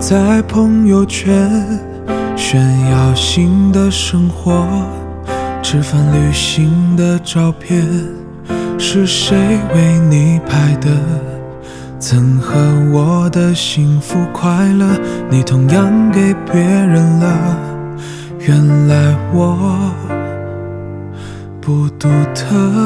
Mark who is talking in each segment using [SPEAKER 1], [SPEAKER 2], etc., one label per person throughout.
[SPEAKER 1] 在朋友圈炫耀新的生活，吃饭旅行的照片是谁为你拍的？曾和我的幸福快乐，你同样给别人了。原来我不独特。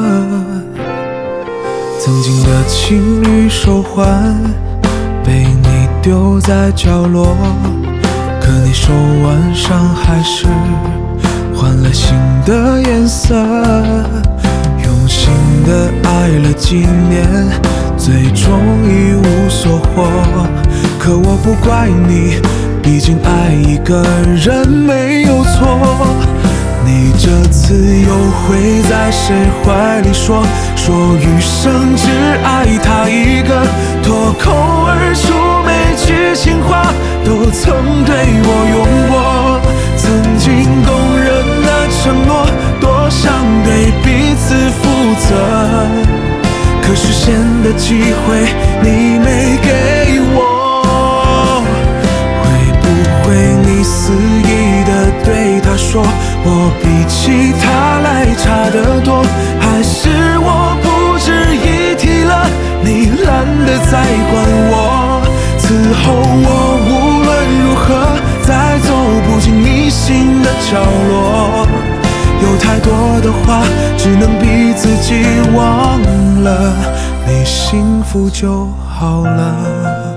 [SPEAKER 1] 曾经的情侣手环被你丢在角落，可你手腕上还是换了新的颜色。用心的爱了几年，最终一无所获。可我不怪你，毕竟爱一个人没有错。你这次又会在谁怀里说余生只爱他一个？脱口而出每句情话都曾对我用过，曾经动人的承诺，多想对彼此负责。可实现的机会你没给我，会不会你肆意的对他说我比起他来差得多？还是我不值一提了，你懒得再管我？此后我无论如何再走不进你心的角落，有太多的话只能逼自己忘了，你幸福就好了。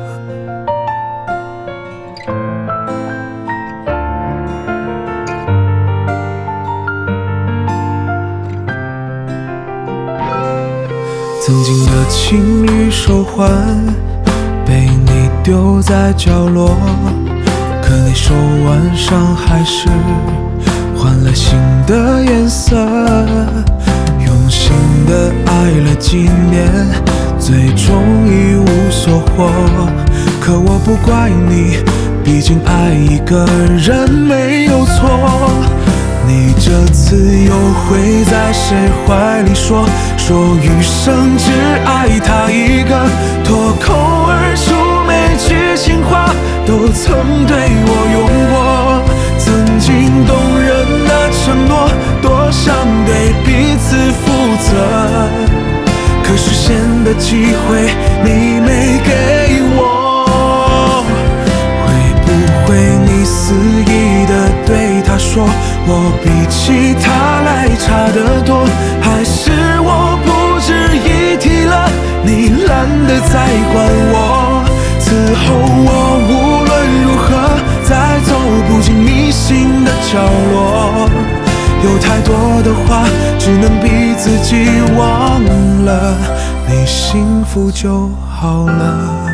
[SPEAKER 1] 曾经的情侣手环被你丢在角落，可你手腕上还是换了新的颜色。用心的爱了几年，最终一无所获。可我不怪你，毕竟爱一个人没有错。你这次又会在谁怀里说余生只爱他一个？脱口而出每句情话都曾对我用过，曾经动人的承诺，多想对彼此负责。可实现的机会你没给我，会不会你肆意的对他说我比起他来差得多？还是我不值一提了，你懒得再管我？此后我无论如何再走不进你心的角落，有太多的话只能逼自己忘了，你幸福就好了。